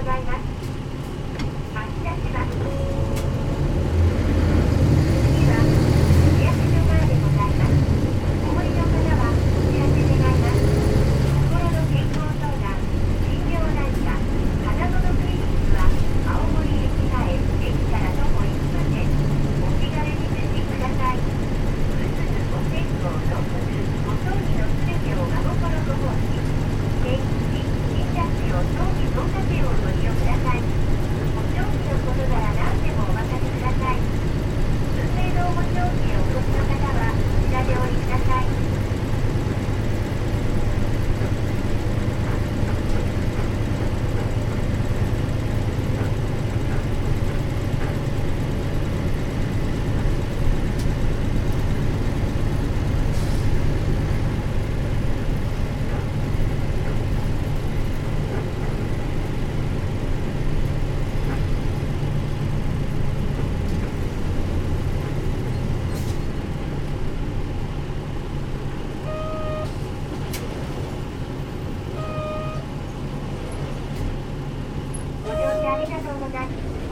います。発車します。次は市役所からでございます。お降りの方はお知らせ願います。心の健康相談、心療内科、花園クリニックは青森駅前、駅から徒歩1分です。お気軽にご利用ください。うつつご健康のご葬儀のすべてを真心ご奉仕。定期診察料葬儀総括料をご利用ください。ご葬儀のことなら何でもお任せください。運命のご葬儀をお越しの方はこちらでお降りください。ご乗車ありがとうございます。